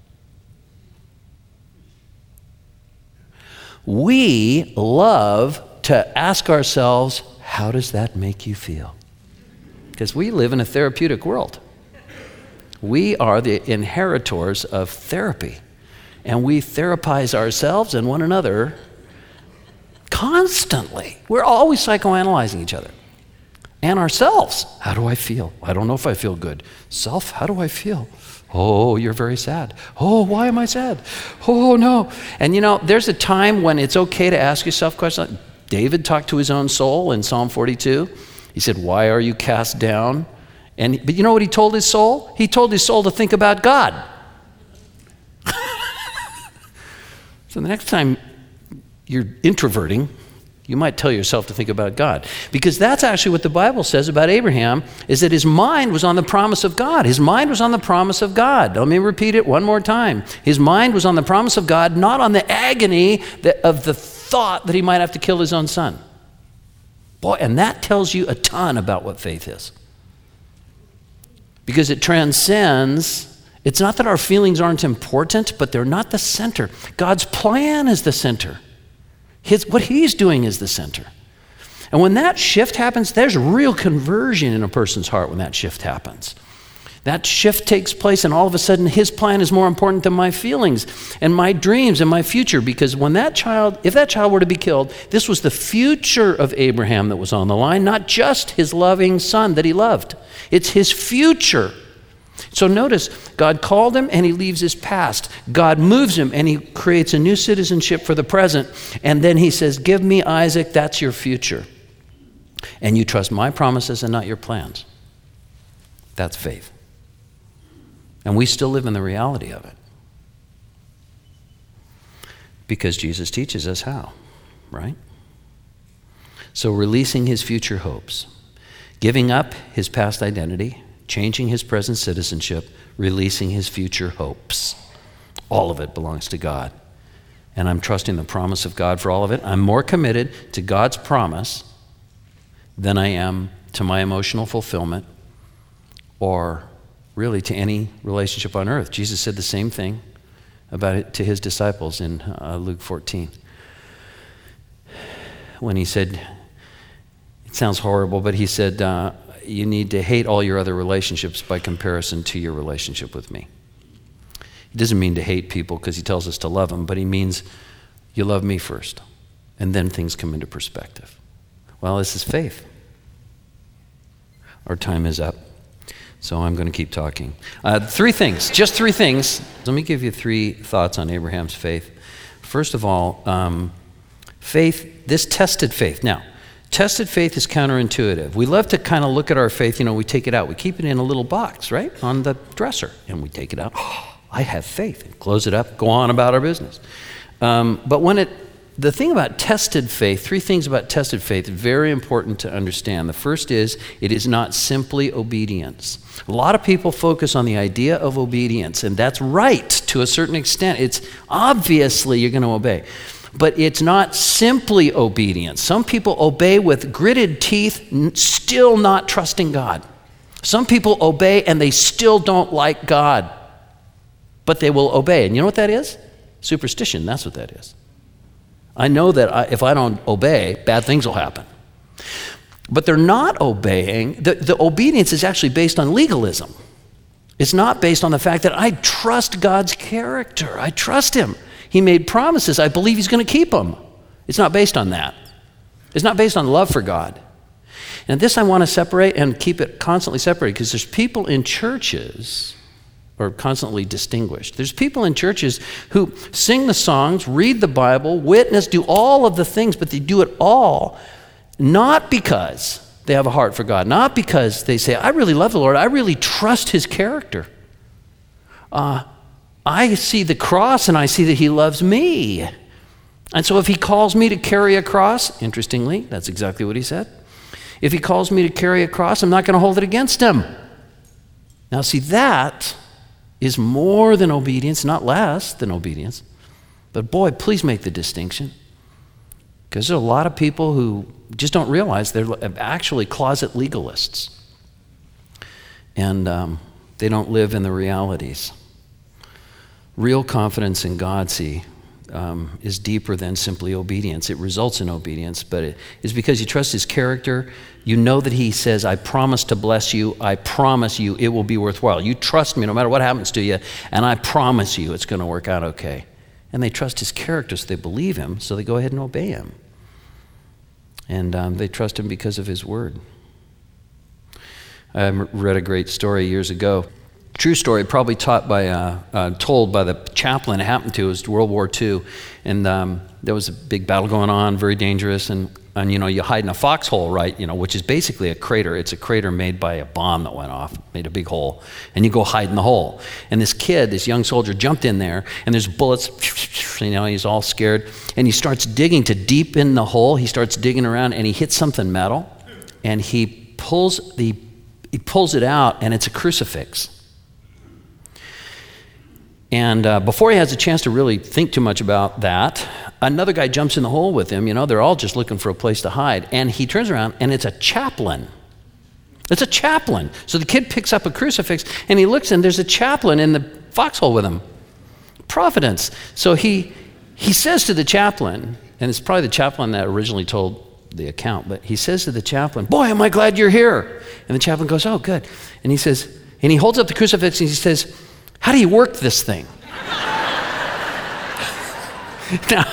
We love to ask ourselves, how does that make you feel? Because we live in a therapeutic world. We are the inheritors of therapy, and we therapize ourselves and one another constantly. We're always psychoanalyzing each other and ourselves. How do I feel? I don't know if I feel good. Self, how do I feel? Oh, you're very sad. Oh, why am I sad? Oh, no. And you know, there's a time when it's okay to ask yourself questions. David talked to his own soul in Psalm forty-two. He said, why are you cast down? And but you know what he told his soul? He told his soul to think about God. So the next time you're introverting, you might tell yourself to think about God. Because that's actually what the Bible says about Abraham, is that his mind was on the promise of God. His mind was on the promise of God. Let me repeat it one more time. His mind was on the promise of God, not on the agony that, of the thought that he might have to kill his own son. Boy, and that tells you a ton about what faith is. Because it transcends, it's not that our feelings aren't important, but they're not the center. God's plan is the center. His, what he's doing is the center. And when that shift happens, there's real conversion in a person's heart when that shift happens. That shift takes place, and all of a sudden his plan is more important than my feelings and my dreams and my future. Because when that child, if that child were to be killed, this was the future of Abraham that was on the line, not just his loving son that he loved. It's his future. So notice, God called him and he leaves his past. God moves him and he creates a new citizenship for the present. And then he says, give me Isaac, that's your future. And you trust my promises and not your plans. That's faith. And we still live in the reality of it. Because Jesus teaches us how, right? So releasing his future hopes, giving up his past identity, changing his present citizenship, releasing his future hopes. All of it belongs to God. And I'm trusting the promise of God for all of it. I'm more committed to God's promise than I am to my emotional fulfillment or really to any relationship on earth. Jesus said the same thing about it to his disciples in uh, Luke fourteen. When he said, it sounds horrible, but he said, uh, you need to hate all your other relationships by comparison to your relationship with me. He doesn't mean to hate people because he tells us to love them, but he means you love me first, and then things come into perspective. Well, this is faith. Our time is up, so I'm going to keep talking. Uh, three things, just three things. Let me give you three thoughts on Abraham's faith. First of all, um, faith, this tested faith. Now, tested faith is counterintuitive. We love to kind of look at our faith, you know, we take it out. We keep it in a little box, right, on the dresser, and we take it out. Oh, I have faith. And close it up, go on about our business. Um, but when it, the thing about tested faith, three things about tested faith, very important to understand. The first is, it is not simply obedience. A lot of people focus on the idea of obedience, and that's right to a certain extent. It's obviously you're going to obey. But it's not simply obedience. Some people obey with gritted teeth, still not trusting God. Some people obey and they still don't like God, but they will obey. And you know what that is? Superstition, that's what that is. I know that I, if I don't obey, bad things will happen. But they're not obeying. The, the obedience is actually based on legalism. It's not based on the fact that I trust God's character. I trust him. He made promises. I believe he's going to keep them. It's not based on that. It's not based on love for God. And this I want to separate and keep it constantly separated, because there's people in churches, or constantly distinguished. There's people in churches who sing the songs, read the Bible, witness, do all of the things, but they do it all not because they have a heart for God, not because they say, I really love the Lord, I really trust his character. Uh, I see the cross and I see that he loves me. And so if he calls me to carry a cross, interestingly, that's exactly what he said. If he calls me to carry a cross, I'm not going to hold it against him. Now see, that is more than obedience, not less than obedience. But boy, please make the distinction. Because there's a lot of people who just don't realize they're actually closet legalists. And um, they don't live in the realities. Real confidence in God, see, um, is deeper than simply obedience. It results in obedience, but it is because you trust his character. You know that he says, I promise to bless you. I promise you it will be worthwhile. You trust me no matter what happens to you, and I promise you it's going to work out okay. And they trust his character, so they believe him, so they go ahead and obey him. And um, they trust him because of his word. I read a great story years ago. True story, probably taught by, uh, uh, told by the chaplain it happened to. It was World War Two. And um, there was a big battle going on, very dangerous. And, and, you know, you hide in a foxhole, right, you know, which is basically a crater. It's a crater made by a bomb that went off, made a big hole. And you go hide in the hole. And this kid, this young soldier, jumped in there, and there's bullets, you know, he's all scared. And he starts digging to deep in the hole. He starts digging around, and he hits something metal. And he pulls the, he pulls it out, and it's a crucifix. And uh, before he has a chance to really think too much about that, another guy jumps in the hole with him. You know, they're all just looking for a place to hide. And he turns around, and it's a chaplain. It's a chaplain. So the kid picks up a crucifix, and he looks, and there's a chaplain in the foxhole with him. Providence. So he he says to the chaplain, and it's probably the chaplain that originally told the account, but he says to the chaplain, boy, am I glad you're here. And the chaplain goes, oh, good. And he says, and he holds up the crucifix, and he says, how do you work this thing? Now,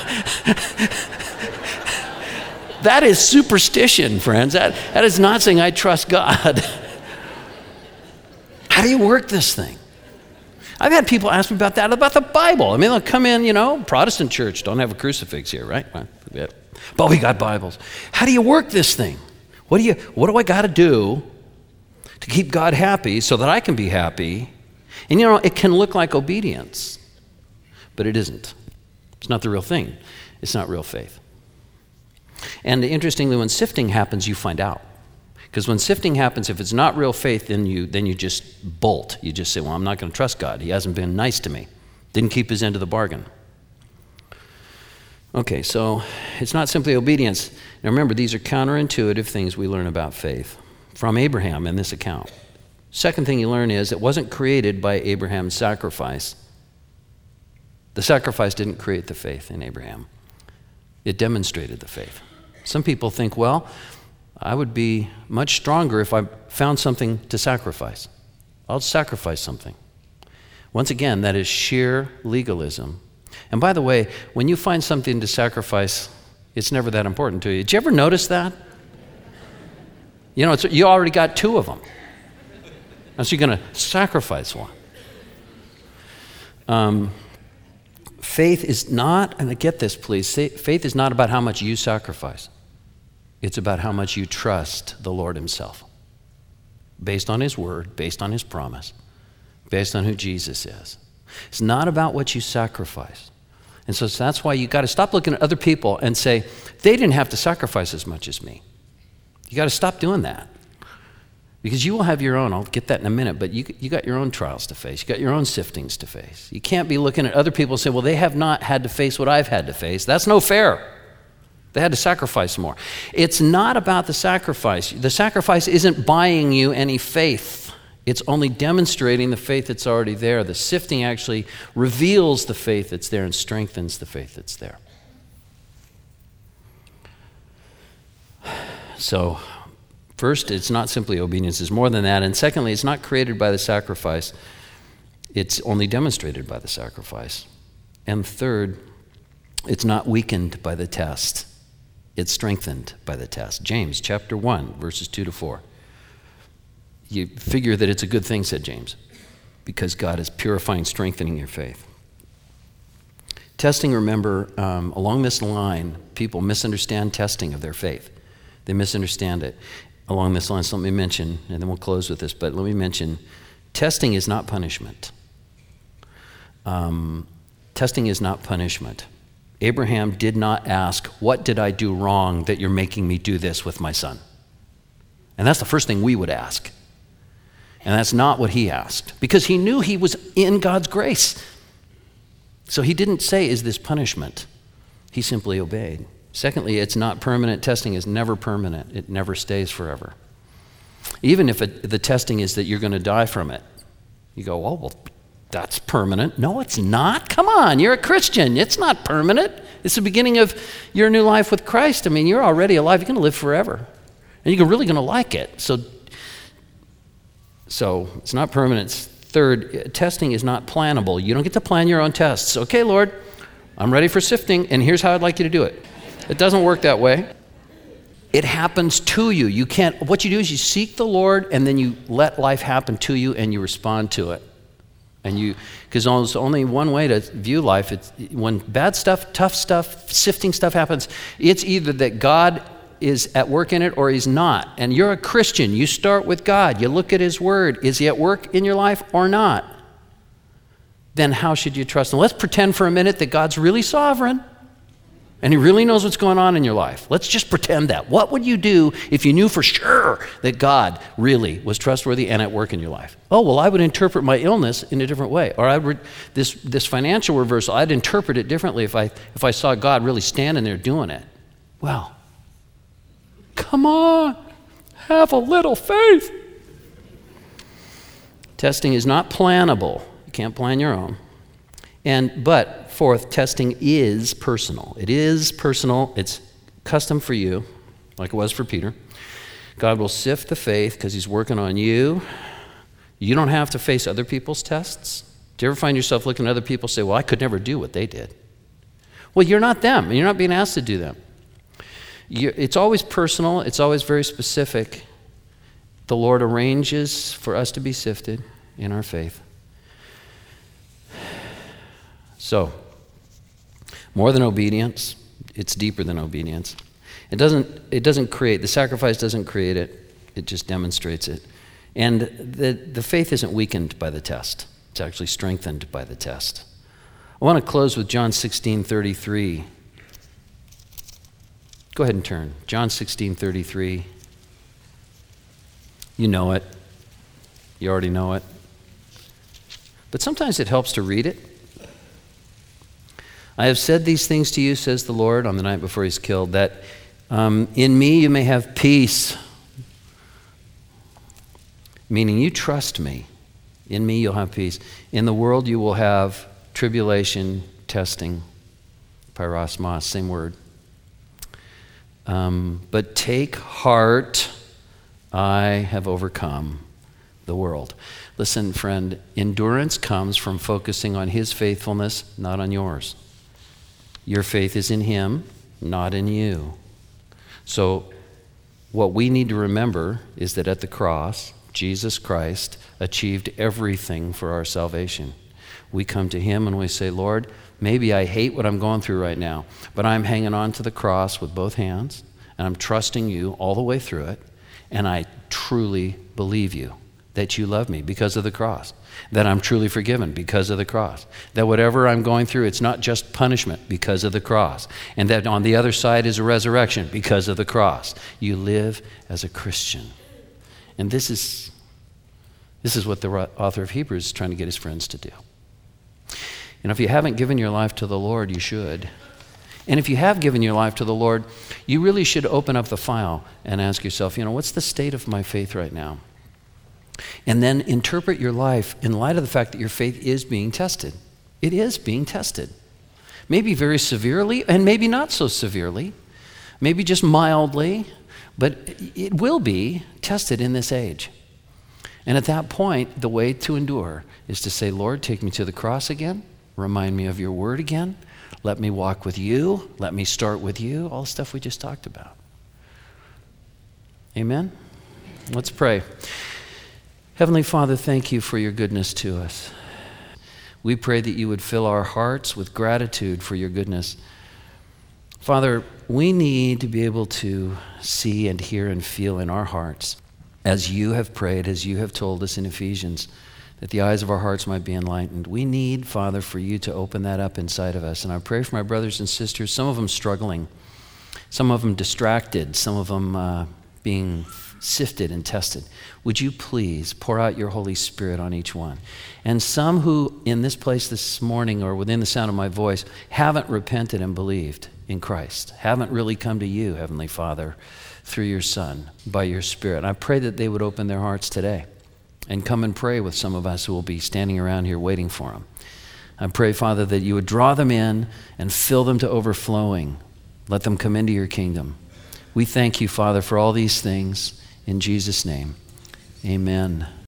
that is superstition, friends. That, that is not saying I trust God. How do you work this thing? I've had people ask me about that, about the Bible. I mean, they'll come in, you know, Protestant church, don't have a crucifix here, right? But we got Bibles. How do you work this thing? What do you? What do I got to do to keep God happy so that I can be happy? And you know, it can look like obedience, but it isn't. It's not the real thing. It's not real faith. And interestingly, when sifting happens, you find out. Because when sifting happens, if it's not real faith, then you then you just bolt. You just say, well, I'm not going to trust God. He hasn't been nice to me. Didn't keep his end of the bargain. Okay, so it's not simply obedience. Now remember, these are counterintuitive things we learn about faith from Abraham in this account. Second thing you learn is it wasn't created by Abraham's sacrifice. The sacrifice didn't create the faith in Abraham. It demonstrated the faith. Some people think, well, I would be much stronger if I found something to sacrifice. I'll sacrifice something. Once again, that is sheer legalism. And by the way, when you find something to sacrifice, it's never that important to you. Did you ever notice that? You know, it's, you already got two of them. So you're going to sacrifice one. Um, faith is not, and get this please, faith is not about how much you sacrifice. It's about how much you trust the Lord himself. Based on his word, based on his promise, based on who Jesus is. It's not about what you sacrifice. And so that's why you got to stop looking at other people and say, they didn't have to sacrifice as much as me. You got to stop doing that. Because you will have your own, I'll get that in a minute, but you you got your own trials to face. You got your own siftings to face. You can't be looking at other people and say, well, they have not had to face what I've had to face. That's no fair. They had to sacrifice more. It's not about the sacrifice. The sacrifice isn't buying you any faith. It's only demonstrating the faith that's already there. The sifting actually reveals the faith that's there and strengthens the faith that's there. So, first, it's not simply obedience, it's more than that. And secondly, it's not created by the sacrifice, it's only demonstrated by the sacrifice. And third, it's not weakened by the test, it's strengthened by the test. James chapter one, verses two to four. You figure that it's a good thing, said James, because God is purifying, strengthening your faith. Testing, remember, um, along this line, people misunderstand testing of their faith. They misunderstand it. Along this line, so let me mention, and then we'll close with this, but let me mention, testing is not punishment. Um, testing is not punishment. Abraham did not ask, what did I do wrong that you're making me do this with my son? And that's the first thing we would ask. And that's not what he asked, because he knew he was in God's grace. So he didn't say, is this punishment? He simply obeyed. Secondly, it's not permanent. Testing is never permanent. It never stays forever. Even if it, the testing is that you're going to die from it. You go, oh, well, that's permanent. No, it's not. Come on, you're a Christian. It's not permanent. It's the beginning of your new life with Christ. I mean, you're already alive. You're going to live forever. And you're really going to like it. So, so it's not permanent. Third, testing is not plannable. You don't get to plan your own tests. Okay, Lord, I'm ready for sifting, and here's how I'd like you to do it. It doesn't work that way. It happens to you. You can't, what you do is you seek the Lord, and then you let life happen to you, and you respond to it. And you, because there's only one way to view life. It's when bad stuff, tough stuff, sifting stuff happens, it's either that God is at work in it or he's not. And you're a Christian. You start with God. You look at his word. Is he at work in your life or not? Then how should you trust him? Let's pretend for a minute that God's really sovereign and he really knows what's going on in your life. Let's just pretend that. What would you do if you knew for sure that God really was trustworthy and at work in your life? Oh, well, I would interpret my illness in a different way. Or I would, this, this financial reversal, I'd interpret it differently if I, if I saw God really standing there doing it. Well, come on, have a little faith. Testing is not plannable. You can't plan your own. And but fourth, testing is personal. It is personal. It's custom for you, like it was for Peter. God will sift the faith because he's working on you. You don't have to face other people's tests. Do you ever find yourself looking at other people and say, well, I could never do what they did? Well, you're not them, and you're not being asked to do them. You, it's always personal. It's always very specific. The Lord arranges for us to be sifted in our faith. So, more than obedience, it's deeper than obedience. It doesn't, it doesn't create, the sacrifice doesn't create it, it just demonstrates it. And the, the faith isn't weakened by the test, it's actually strengthened by the test. I want to close with John sixteen thirty-three. Go ahead and turn. John sixteen thirty-three. You know it. You already know it. But sometimes it helps to read it. I have said these things to you, says the Lord, on the night before he's killed, that um, in me you may have peace. Meaning you trust me. In me you'll have peace. In the world you will have tribulation, testing, pyrosmos, same word. Um, but take heart, I have overcome the world. Listen, friend, endurance comes from focusing on his faithfulness, not on yours. Your faith is in him, not in you. So what we need to remember is that at the cross, Jesus Christ achieved everything for our salvation. We come to him and we say, Lord, maybe I hate what I'm going through right now, but I'm hanging on to the cross with both hands, and I'm trusting you all the way through it, and I truly believe you, that you love me because of the cross, that I'm truly forgiven because of the cross, that whatever I'm going through, it's not just punishment because of the cross, and that on the other side is a resurrection because of the cross. You live as a Christian. And this is, this is what the author of Hebrews is trying to get his friends to do. And if you haven't given your life to the Lord, you should. And if you have given your life to the Lord, you really should open up the file and ask yourself, you know, what's the state of my faith right now? And then interpret your life in light of the fact that your faith is being tested. It is being tested. Maybe very severely, and maybe not so severely. Maybe just mildly, but it will be tested in this age. And at that point, the way to endure is to say, Lord, take me to the cross again. Remind me of your word again. Let me walk with you. Let me start with you. All the stuff we just talked about. Amen? Let's pray. Heavenly Father, thank you for your goodness to us. We pray that you would fill our hearts with gratitude for your goodness. Father, we need to be able to see and hear and feel in our hearts, as you have prayed, as you have told us in Ephesians, that the eyes of our hearts might be enlightened. We need, Father, for you to open that up inside of us. And I pray for my brothers and sisters, some of them struggling, some of them distracted, some of them uh, being sifted and tested. Would you please pour out your Holy Spirit on each one? And some who in this place this morning or within the sound of my voice haven't repented and believed in Christ, haven't really come to you, Heavenly Father, through your Son, by your Spirit. I pray that they would open their hearts today and come and pray with some of us who will be standing around here waiting for them. I pray, Father, that you would draw them in and fill them to overflowing. Let them come into your kingdom. We thank you, Father, for all these things. In Jesus' name, amen.